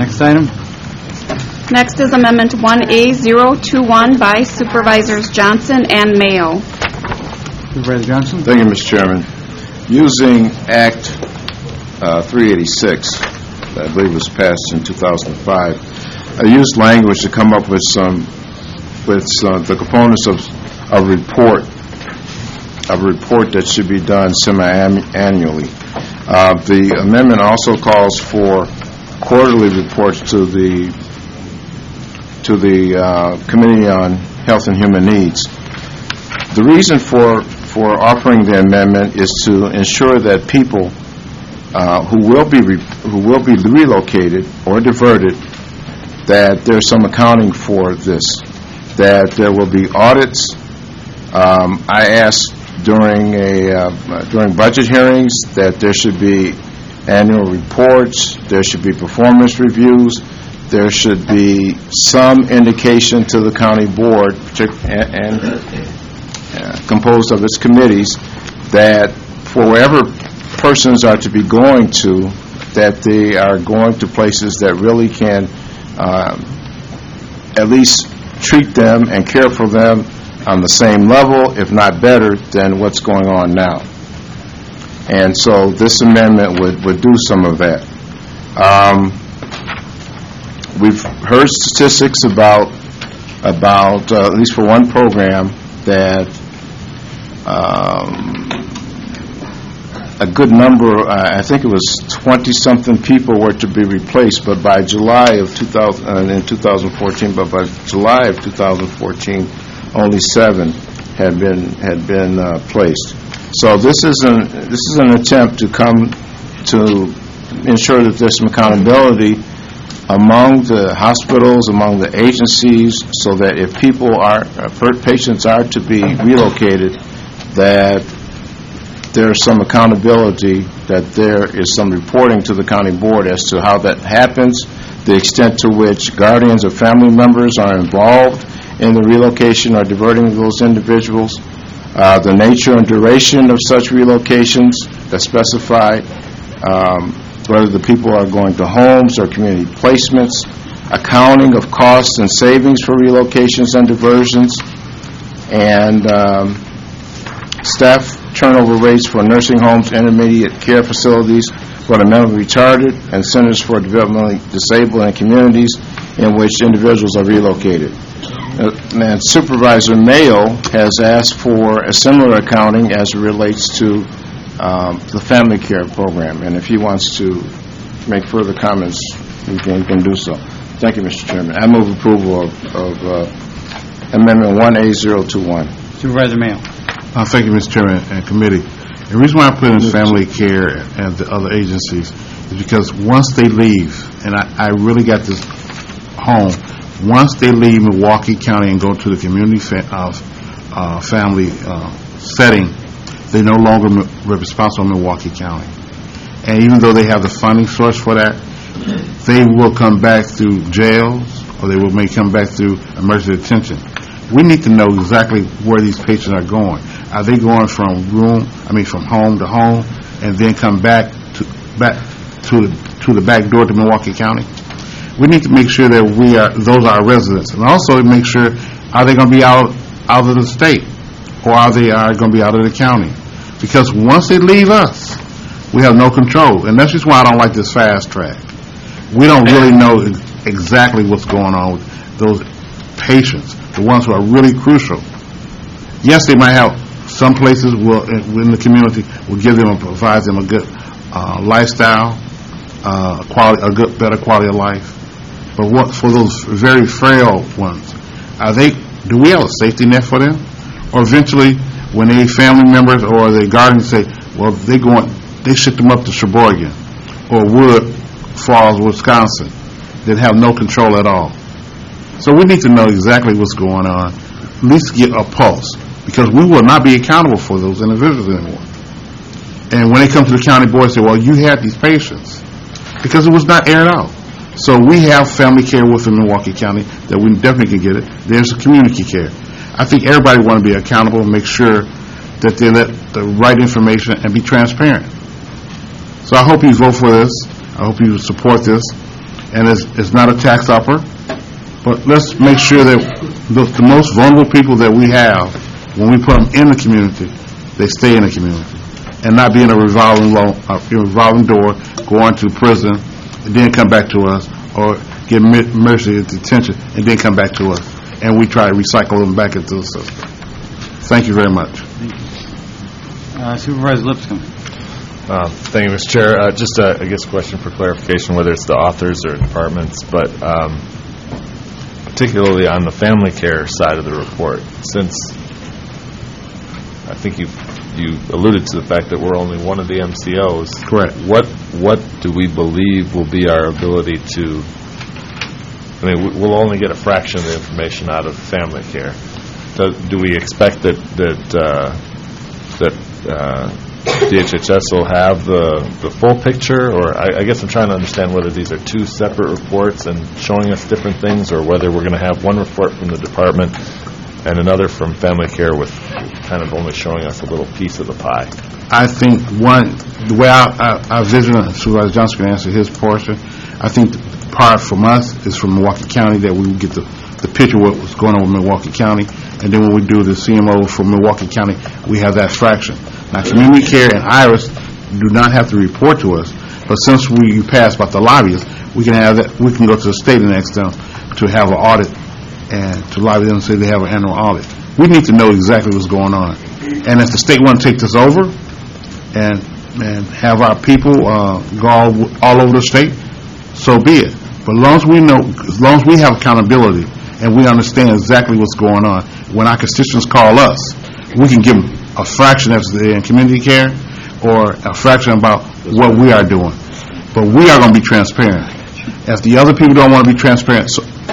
Next item. Next is Amendment 1A021 by Supervisors Johnson and Mayo. Supervisor Johnson. Thank you, Mr. Chairman. Using Act 386, I believe was passed in 2005, I used language to come up with the components of a report that should be done semi-annually. The amendment also calls for quarterly reports to the Committee on Health and Human Needs. The reason for offering the amendment is to ensure that people who will be relocated or diverted, that there's some accounting for this, that there will be audits. I asked during budget hearings that there should be annual reports, there should be performance reviews, there should be some indication to the county board and composed of its committees that for wherever persons are to be going to, that they are going to places that really can at least treat them and care for them on the same level, if not better, than what's going on now. And so this amendment would do some of that. We've heard statistics about at least for one program, that a good number, I think it was 20-something people were to be replaced, but by July of 2014, only 7 had been placed. So this is an attempt to come to ensure that there's some accountability among the hospitals, among the agencies, so that if patients are to be relocated, that there's some accountability, that there is some reporting to the county board as to how that happens, the extent to which guardians or family members are involved in the relocation or diverting of those individuals, the nature and duration of such relocations that specify whether the people are going to homes or community placements, accounting of costs and savings for relocations and diversions, and staff turnover rates for nursing homes, intermediate care facilities for the mentally retarded, and centers for developmentally disabled and communities in which individuals are relocated. And Supervisor Mayo has asked for a similar accounting as it relates to the family care program, and if he wants to make further comments, he can do so. Thank you, Mr. Chairman. I move approval of Amendment 1A021. Supervisor Mayo. Thank you, Mr. Chairman and committee. The reason why I put in family care and the other agencies is because once they leave, and I really got this home, once they leave Milwaukee County and go to the community family setting, they no longer responsible in Milwaukee County. And even though they have the funding source for that, they will come back through jails, or they may come back through emergency detention. We need to know exactly where these patients are going. Are they going from home to home, and then come back to the back door to Milwaukee County? We need to make sure that those are our residents, and also make sure, are they going to be out of the state, or are they going to be out of the county? Because once they leave us, we have no control, and that's just why I don't like this fast track. We don't really know exactly what's going on with those patients, the ones who are really crucial. Yes, they might have some places in the community will give them and provide them a good lifestyle, better quality of life. But what for those very frail ones? Do we have a safety net for them? Or eventually, when they family members or their guardians say, well, they ship them up to Sheboygan or Wood Falls, Wisconsin, that have no control at all. So we need to know exactly what's going on, at least get a pulse, because we will not be accountable for those individuals anymore. And when they come to the county board, say, well, you had these patients, because it was not aired out. So we have family care within Milwaukee County that we definitely can get it. There's community care. I think everybody want to be accountable and make sure that they let the right information and be transparent. So I hope you vote for this. I hope you support this. and it's not a tax offer, but let's make sure that the most vulnerable people that we have, when we put them in the community, they stay in the community, and not be in a revolving door, going to prison, and then come back to us, or get mercy at detention, and then come back to us, and we try to recycle them back into the system. Thank you very much. Supervisor Lipscomb. Thank you, Mr. Chair. Just, I guess, a question for clarification, whether it's the authors or departments, but particularly on the family care side of the report, since I think you alluded to the fact that we're only one of the MCOs. Correct. What do we believe will be our ability to? I mean, we'll only get a fraction of the information out of family care. Do we expect that DHHS will have the full picture, or I guess I'm trying to understand whether these are two separate reports and showing us different things, or whether we're going to have one report from the department and another from family care with kind of only showing us a little piece of the pie. I think the way I vision it, Supervisor Johnson can answer his portion, I think the part from us is from Milwaukee County, that we will get the picture of what was going on with Milwaukee County, and then when we do the CMO from Milwaukee County, we have that fraction. Now, Community Care and IRIS do not have to report to us, but since you passed about the lobbyists, we can have that. We can go to the state and ask them to have an audit, and to lobby them and say they have an annual audit. We need to know exactly what's going on, and if the state want to take this over and have our people go all over the state, so be it. But as long as we know, as long as we have accountability and we understand exactly what's going on, when our constituents call us, we can give them a fraction if they're in community care, or a fraction about what we are doing. But we are going to be transparent. If the other people don't want to be transparent,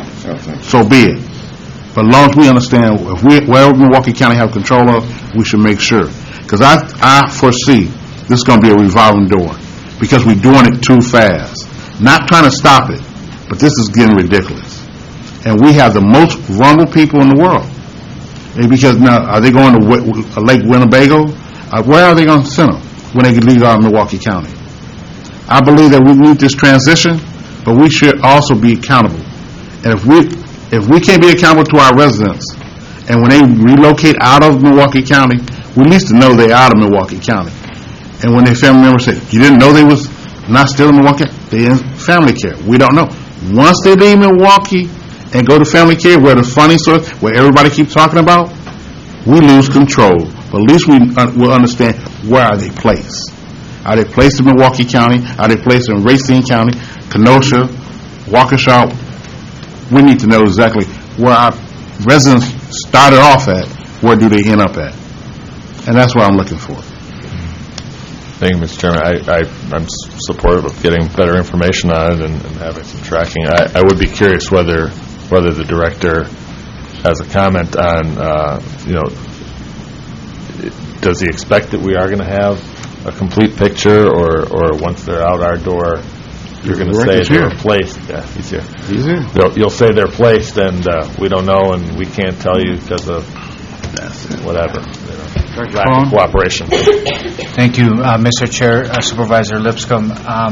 so be it. But as long as we understand, if wherever Milwaukee County have control of, we should make sure. Because I foresee this is going to be a revolving door, because we're doing it too fast. Not trying to stop it, but this is getting ridiculous. And we have the most vulnerable people in the world. And because now, are they going to Lake Winnebago? Where are they going to send them when they leave out of Milwaukee County? I believe that we need this transition, but we should also be accountable. And if we can't be accountable to our residents, and when they relocate out of Milwaukee County, we at least know they're out of Milwaukee County. And when their family members say, you didn't know they was not still in Milwaukee, they in family care. We don't know. Once they leave Milwaukee and go to family care, where the funding source, where everybody keeps talking about, we lose control. But at least we will understand, where are they placed? Are they placed in Milwaukee County? Are they placed in Racine County, Kenosha, Waukesha? We need to know exactly where our residents started off at, where do they end up at? And that's what I'm looking for. Thank you, Mr. Chairman. I'm supportive of getting better information on it and having some tracking. I would be curious whether the director has a comment on, does he expect that we are going to have a complete picture, or once they're out our door, you're going to say they're placed? Yeah, he's here. He's here. You'll say they're placed, and we don't know, and we can't tell you because of whatever. Lack of cooperation. Thank you, Mr. Chair, Supervisor Lipscomb.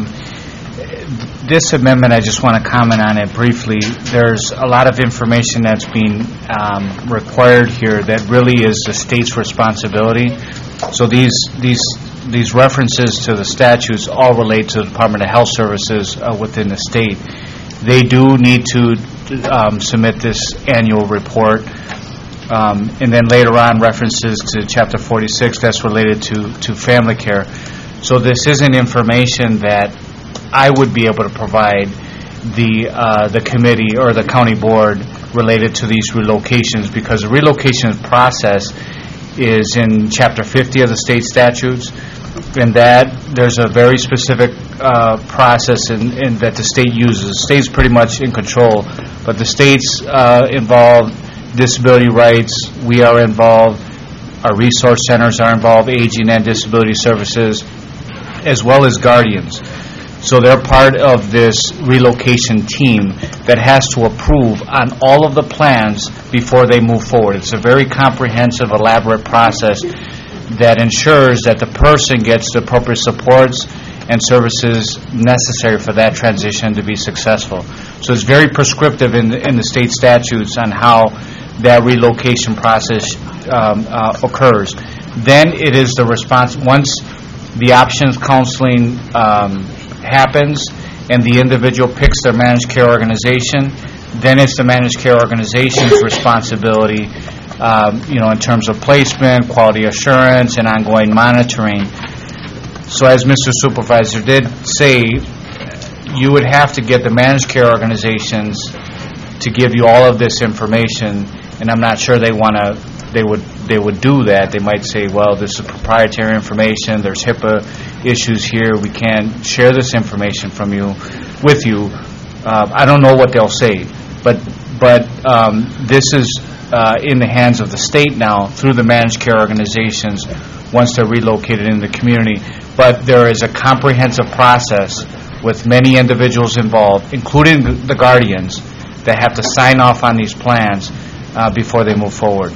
This amendment, I just want to comment on it briefly. There's a lot of information that's being required here that really is the state's responsibility. So these references to the statutes all relate to the Department of Health Services within the state. They do need to submit this annual report. And then later on, references to Chapter 46 that's related to family care. So this isn't information that I would be able to provide the committee or the county board related to these relocations, because the relocation process is in Chapter 50 of the state statutes, and that there's a very specific process in that the state uses. The state's pretty much in control, but the state's involved. Disability rights, we are involved. Our resource centers are involved, aging and disability services, as well as guardians. So they're part of this relocation team that has to approve on all of the plans before they move forward. It's a very comprehensive, elaborate process that ensures that the person gets the appropriate supports and services necessary for that transition to be successful. So it's very prescriptive in the state statutes on how that relocation process occurs. Then it is the response, once the options counseling happens and the individual picks their managed care organization, then it's the managed care organization's responsibility, in terms of placement, quality assurance, and ongoing monitoring. So as Mr. Supervisor did say, you would have to get the managed care organizations to give you all of this information, and I'm not sure they would do that. They might say, well, this is proprietary information, there's HIPAA issues here, we can't share this information with you. I don't know what they'll say, but this is in the hands of the state now through the managed care organizations once they're relocated in the community. But there is a comprehensive process with many individuals involved, including the guardians, that have to sign off on these plans before they move forward.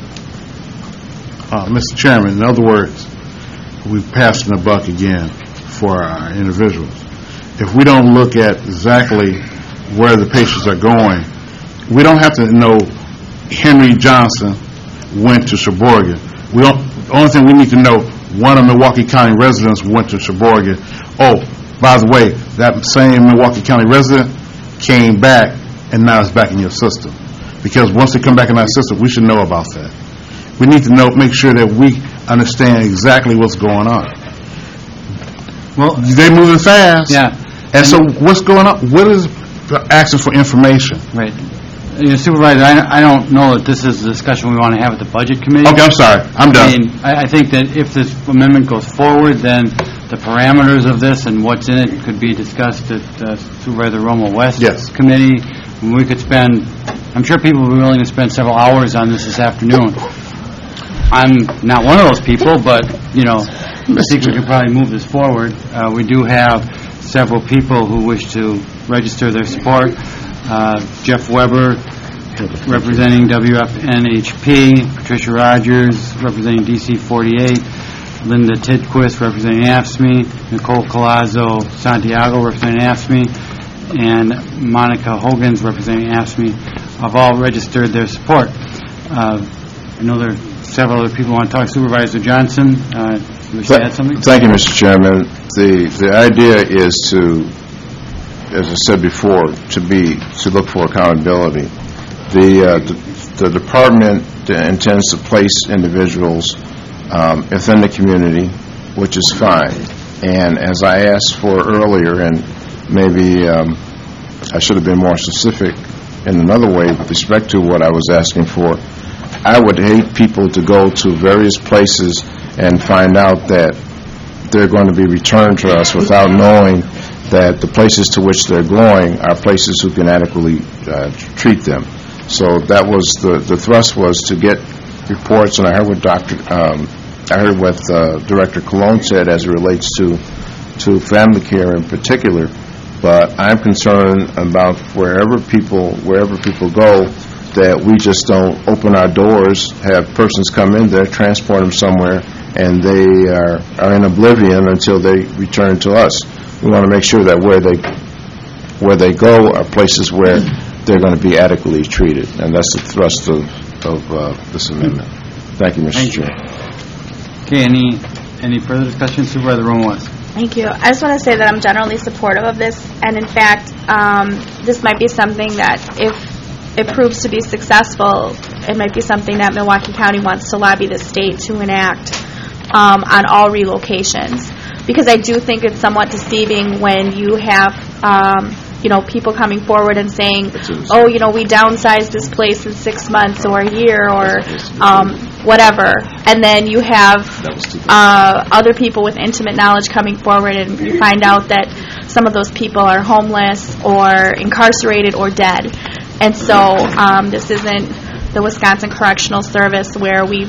Mr. Chairman, in other words, we're passing the buck again for our individuals. If we don't look at exactly where the patients are going, we don't have to know Henry Johnson went to Sheboygan. The only thing we need to know, one of Milwaukee County residents went to Sheboygan. Oh, by the way, that same Milwaukee County resident came back and now it's back in your system. Because once they come back in our system, we should know about that. We need to make sure that we understand exactly what's going on. Well, they're moving fast. Yeah. And so what's going on? What is asking for information? Right. Supervisor, I don't know that this is a discussion we want to have at the Budget Committee. Okay, I'm sorry. I'm done. I think that if this amendment goes forward, then the parameters of this and what's in it could be discussed at Supervisor Romo West's committee. We could spend, I'm sure people will be willing to spend several hours on this afternoon. I'm not one of those people, but, I think we could probably move this forward. We do have several people who wish to register their support. Jeff Weber, representing WFNHP, Patricia Rogers, representing DC 48, Linda Tidquist, representing AFSCME, Nicole Colazzo Santiago, representing AFSCME, and Monica Hogan's, representing AFSCME, have all registered their support. I know there are several other people who want to talk. Supervisor Johnson, you wish to add something? Thank you, Mr. Chairman. The idea is to, as I said before, to look for accountability. The department intends to place individuals within the community, which is fine. And as I asked for earlier, and maybe I should have been more specific in another way with respect to what I was asking for, I would hate people to go to various places and find out that they're going to be returned to us without knowing that the places to which they're going are places who can adequately treat them. So that was the thrust, was to get reports, and I heard what Director Colon said as it relates to family care in particular. But I'm concerned about wherever people go, that we just don't open our doors, have persons come in there, transport them somewhere, and they are in oblivion until they return to us. We want to make sure that where they go are places where they're going to be adequately treated, and that's the thrust of this amendment. Thank you, Mr. Chair. Okay, any further discussion? Supervisor Romo West. Thank you. I just want to say that I'm generally supportive of this, and in fact, this might be something that if it proves to be successful, it might be something that Milwaukee County wants to lobby the state to enact on all relocations. Because I do think it's somewhat deceiving when you have, people coming forward and saying, oh, we downsized this place in 6 months or a year or whatever. And then you have other people with intimate knowledge coming forward, and you find out that some of those people are homeless or incarcerated or dead. And so this isn't the Wisconsin Correctional Service where we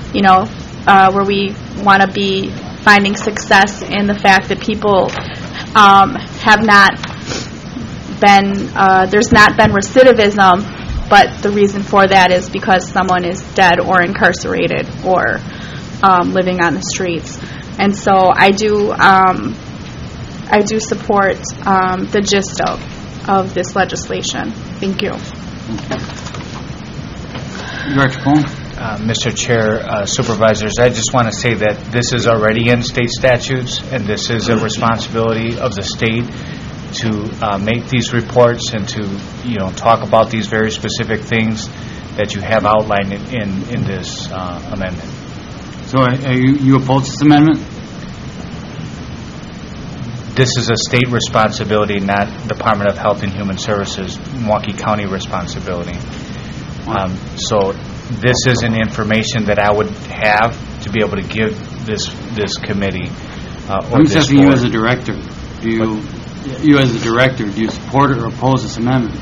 want to be finding success in the fact that people have not been, there's not been recidivism, but the reason for that is because someone is dead or incarcerated or living on the streets. And so I do I do support the gist of this legislation. Thank you. Director Cohen? Mr. Chair, Supervisors, I just want to say that this is already in state statutes, and this is a responsibility of the state to make these reports and to, talk about these very specific things that you have outlined in this amendment. So are you opposed to this amendment? This is a state responsibility, not Department of Health and Human Services, Milwaukee County responsibility. So this is an information that I would have to be able to give this committee or I'm this asking you board. as a director. You as a director, do you support or oppose this amendment?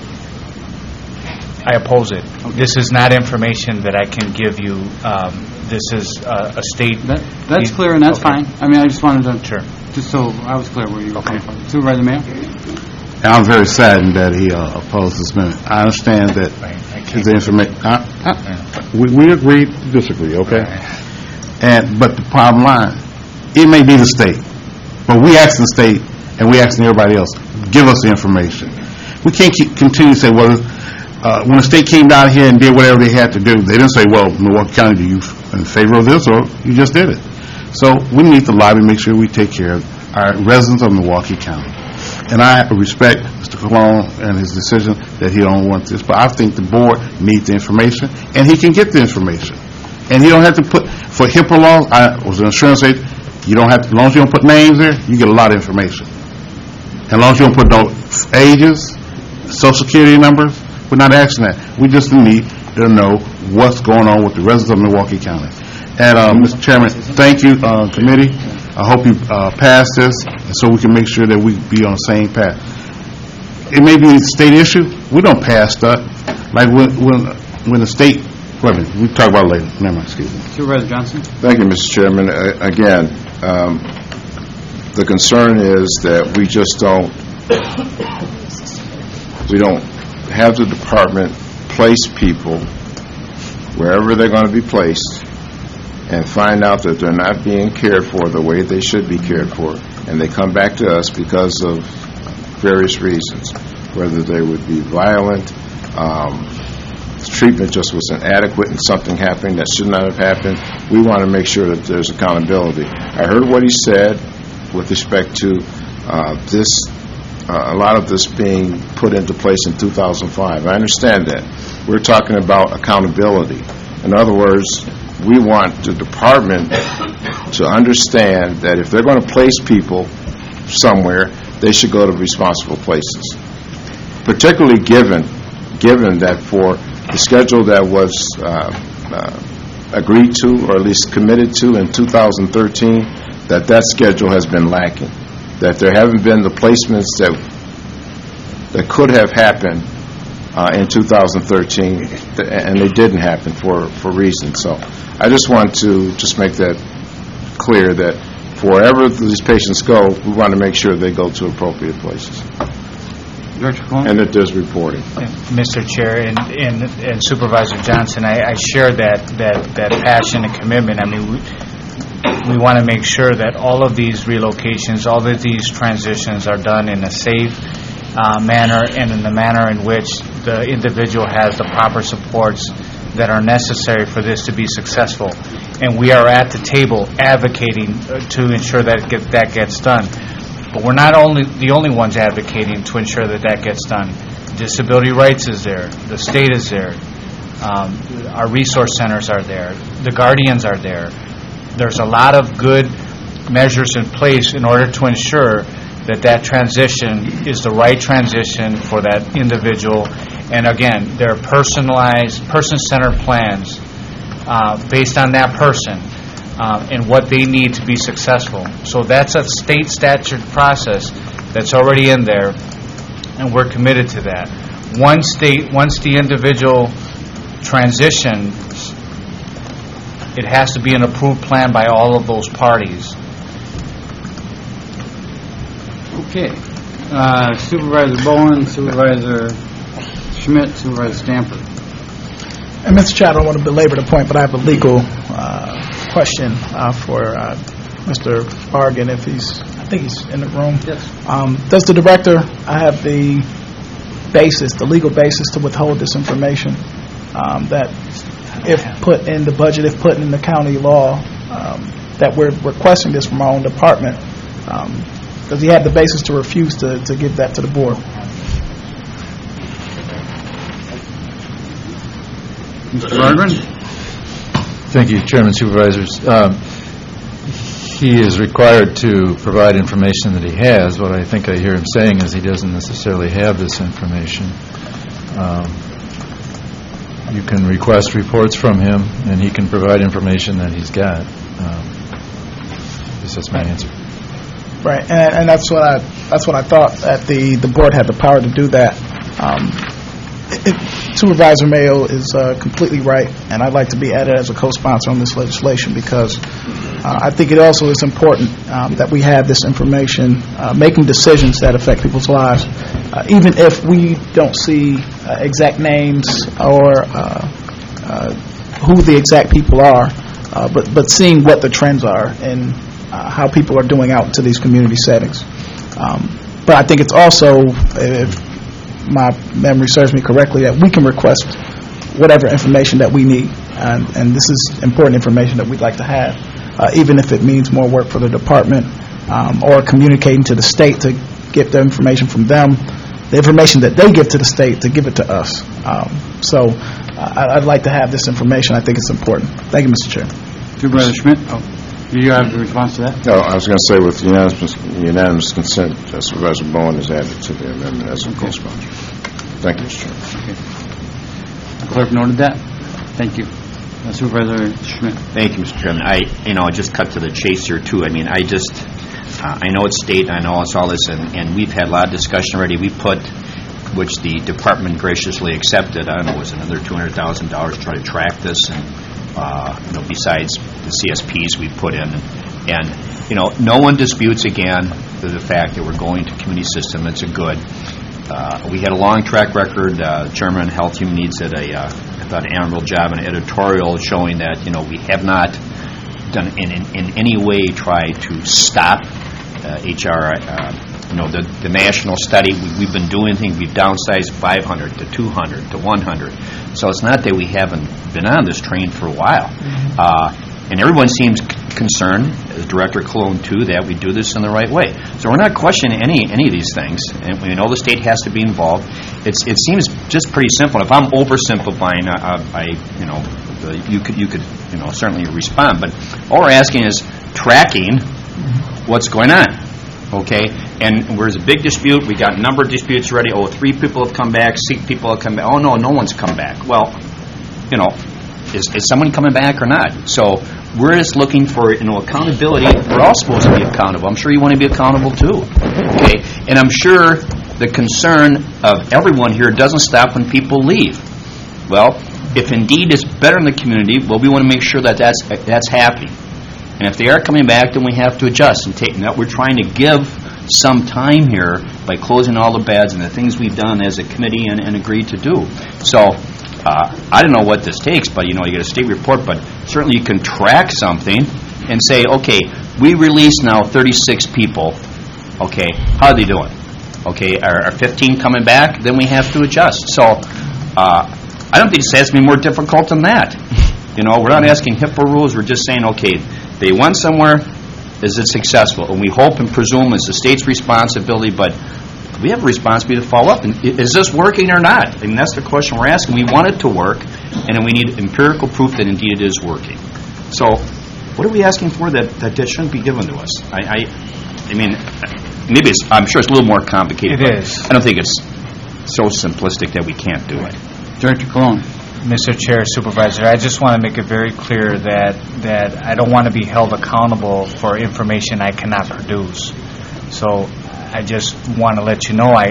I oppose it. Okay. This is not information that I can give you. This is a state... That's clear, and that's fine. I mean, I just wanted to... Sure. Just so I was clear where you were coming from. Supervisor Mayo? And I'm very saddened that he opposed this amendment. I understand that his information... we agree to disagree, okay? But the bottom line, it may be the state, but we ask the state, and we asking everybody else, give us the information. We can't continue to say, well, when the state came down here and did whatever they had to do, they didn't say, well, Milwaukee County, do you in favor of this, or you just did it? So we need to lobby, make sure we take care of our residents of Milwaukee County. And I respect Mr. Colon and his decision that he don't want this, but I think the board needs the information, and he can get the information. And he don't have to put, for HIPAA laws, I was an insurance agent, you don't have to, as long as you don't put names there, you get a lot of information. As long as you don't put no ages, social security numbers, we're not asking that. We just need to know what's going on with the residents of Milwaukee County. And, Mr. Chairman, thank you, committee. I hope you pass this so we can make sure that we be on the same path. It may be a state issue. We don't pass stuff. Like when the state, wait a minute, we talk about it later. Never mind, excuse me. Supervisor Johnson? Thank you, Mr. Chairman. Again, the concern is that we just don't have the department place people wherever they're going to be placed and find out that they're not being cared for the way they should be cared for, and they come back to us because of various reasons, whether they would be violent, treatment just was inadequate and something happened that should not have happened. We want to make sure that there's accountability. I heard what he said with respect to a lot of this being put into place in 2005. I understand that. We're talking about accountability. In other words, we want the department to understand that if they're going to place people somewhere, they should go to responsible places. Particularly given that for the schedule that was agreed to, or at least committed to in 2013, that schedule has been lacking. That there haven't been the placements that could have happened in 2013, and they didn't happen for reasons. So I just want to make that clear that wherever these patients go, we want to make sure they go to appropriate places. Director Cohen? And that there's reporting. Mr. Chair and Supervisor Johnson, I share that passion and commitment. I mean, we want to make sure that all of these relocations, all of these transitions are done in a safe manner and in the manner in which the individual has the proper supports that are necessary for this to be successful. And we are at the table advocating to ensure that gets done. But we're not the only ones advocating to ensure that gets done. Disability rights is there. The state is there. Our resource centers are there. The guardians are there. There's a lot of good measures in place in order to ensure that transition is the right transition for that individual. And again, there are personalized, person-centered plans based on that person and what they need to be successful. So that's a state statute process that's already in there, and we're committed to that. Once the individual transitions, it has to be an approved plan by all of those parties. Okay. Supervisor Bowen, Supervisor Schmidt, Supervisor Stamper. And Mr. Chair, I don't want to belabor the point, but I have a legal question for Mr. Bargan, if he's I think he's in the room. Yes. Does the director have the legal basis to withhold this information that if put in the budget, if put in the county law, that we're requesting this from our own department? Does he have the basis to refuse to give that to the board? Mr. Bergren? Thank you, Chairman, Supervisors. He is required to provide information that he has. What I think I hear him saying is he doesn't necessarily have this information. You can request reports from him, and he can provide information that he's got. That's my answer. Right, and that's what I thought, that the board had the power to do that. Supervisor Mayo is completely right, and I'd like to be added as a co-sponsor on this legislation because I think it also is important that we have this information making decisions that affect people's lives, even if we don't see exact names or who the exact people are, but seeing what the trends are and how people are doing out into these community settings. But I think it's also, if my memory serves me correctly, that we can request whatever information that we need, and this is important information that we'd like to have, even if it means more work for the department or communicating to the state to get the information from them, the information that they give to the state to give it to us. So I'd like to have this information. I think it's important. Thank you, Mr. Chair. Supervisor Schmidt? Do you have a response to that? No, I was going to say with unanimous consent, Supervisor Bowen is added to the amendment as a co-sponsor. Thank you, Mr. Chairman. Okay. The clerk noted that. Thank you. Supervisor Schmidt. Thank you, Mr. Chairman. I just cut to the chase here, too. I mean, I know it's state, I know it's all this, and we've had a lot of discussion already. We put, which the department graciously accepted, I don't know, it was another $200,000 to try to track this, and besides the CSPs we put in, and no one disputes again the fact that we're going to community system. It's a good. We had a long track record. Chairman of Health Human Needs did I thought, an admirable job in an editorial showing that we have not done in any way try to stop HR. The national study, we've been doing things. We've downsized 500 to 200 to 100. So it's not that we haven't been on this train for a while. And everyone seems concerned, as Director Cologne too, that we do this in the right way. So we're not questioning any of these things, and we know the state has to be involved. It seems just pretty simple. If I'm oversimplifying, you could certainly respond. But all we're asking is tracking what's going on. Okay, and there's a big dispute. We got a number of disputes already. 3 people have come back. 6 people have come back. Oh no one's come back. Well, is someone coming back or not? So we're just looking for accountability. We're all supposed to be accountable. I'm sure you want to be accountable too. Okay, and I'm sure the concern of everyone here doesn't stop when people leave. Well, if indeed it's better in the community, well, we want to make sure that that's happening. And if they are coming back, then we have to adjust and take that. We're trying to give some time here by closing all the beds and the things we've done as a committee and agreed to do. So I don't know what this takes, but you get a state report, but certainly you can track something and say, okay, we released now 36 people. Okay, how are they doing? Okay, are 15 coming back? Then we have to adjust. So I don't think it has to be more difficult than that. We're not asking HIPAA rules. We're just saying, okay, they went somewhere. Is it successful? And we hope and presume it's the state's responsibility, but we have a responsibility to follow up. And is this working or not? I mean, that's the question we're asking. We want it to work, and then we need empirical proof that indeed it is working. So what are we asking for that shouldn't be given to us? I mean, maybe I'm sure it's a little more complicated. It is. I don't think it's so simplistic that we can't do it. Director Cologne. Mr. Chair, Supervisor, I just want to make it very clear that I don't want to be held accountable for information I cannot produce. So I just want to let you know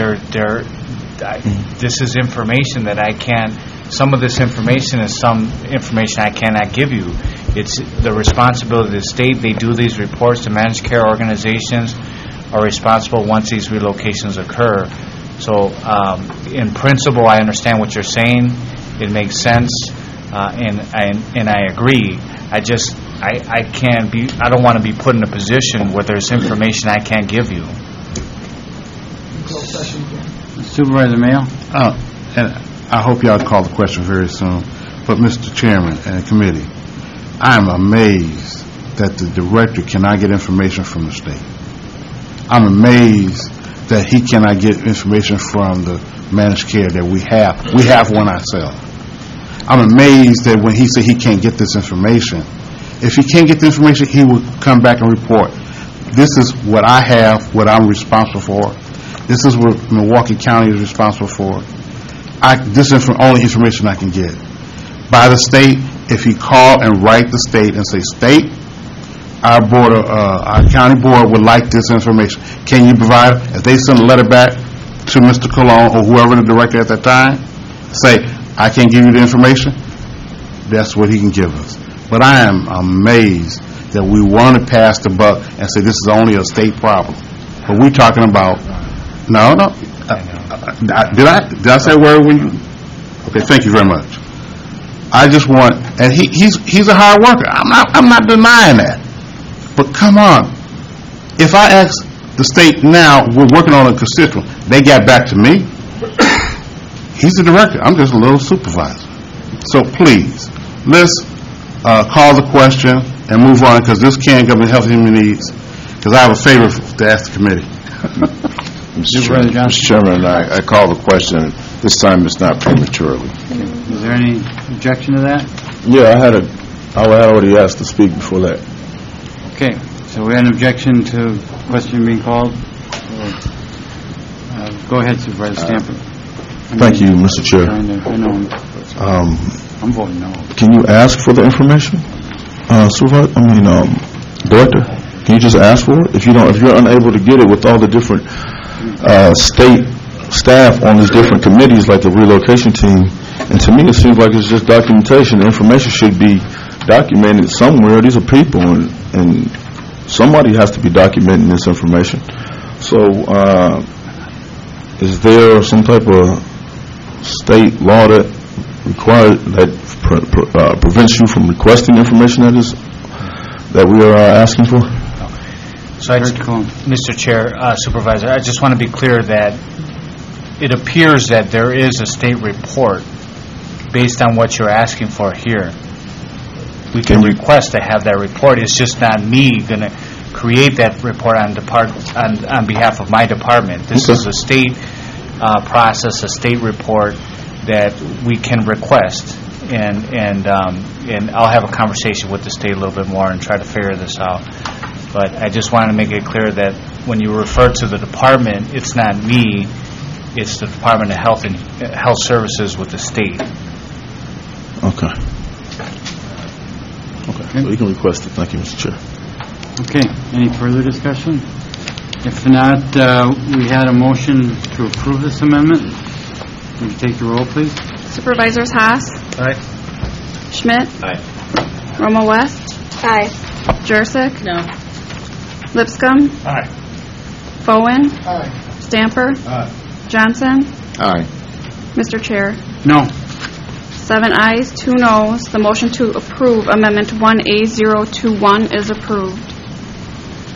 this is information that I can't. Some of this information is some information I cannot give you. It's the responsibility of the state. They do these reports. The managed care organizations are responsible once these relocations occur. So in principle, I understand what you're saying. It makes sense, and I agree. I just I don't want to be put in a position where there's information I can't give you. Supervisor Mayo? And I hope y'all call the question very soon. But, Mr. Chairman and committee, I am amazed that the director cannot get information from the state. I'm amazed that he cannot get information from the managed care that we have. We have one ourselves. I'm amazed that when he said he can't get this information, if he can't get the information, he will come back and report. This is what I have, what I'm responsible for. This is what Milwaukee County is responsible for. This is the only information I can get. By the state, if he call and write the state and say, state, our county board would like this information. Can you provide it? If they send a letter back to Mr. Cologne or whoever the director at that time, say, I can't give you the information, that's what he can give us. But I am amazed that we want to pass the buck and say this is only a state problem. But we're talking about, no. Did I say a word when you? Okay, thank you very much. I just want, and he's a hard worker. I'm not denying that. But come on, if I ask the state now, we're working on a constituent, they got back to me. He's the director. I'm just a little supervisor. So please, let's call the question and move on, because this can govern health and human needs. Because I have a favor to ask the committee. Mr. Chairman, I call the question. This time it's not prematurely. Is there any objection to that? Yeah, I already asked to speak before that. Okay, so we had an objection to the question being called. Go ahead, Supervisor Stamper. Thank you, Mr. Chair. I know. I'm voting no. Can you ask for the information, Director? Can you just ask for it? If you're unable to get it with all the different state staff on these different committees, like the relocation team, and to me it seems like it's just documentation. The information should be documented somewhere. These are people, and somebody has to be documenting this information. So, is there some type of state law that prevents you from requesting information that we are asking for? So, Mr. Chair, Supervisor, I just want to be clear that it appears that there is a state report based on what you're asking for here. We can request to have that report. It's just not me going to create that report on behalf of my department. This is a state process, a state report that we can request, and I'll have a conversation with the state a little bit more and try to figure this out. But I just wanted to make it clear that when you refer to the department, it's not me. It's the Department of Health and Health Services with the state. Okay. So you can request it. Thank you, Mr. Chair. Okay. Any further discussion? If not, we had a motion to approve this amendment. Would you take the roll, please? Supervisors Haas? Aye. Schmidt? Aye. Romo West? Aye. Jurassic? No. Lipscomb? Aye. Bowen? Aye. Stamper? Aye. Johnson? Aye. Mr. Chair? No. 7 ayes, 2 noes. The motion to approve Amendment 1A021 is approved.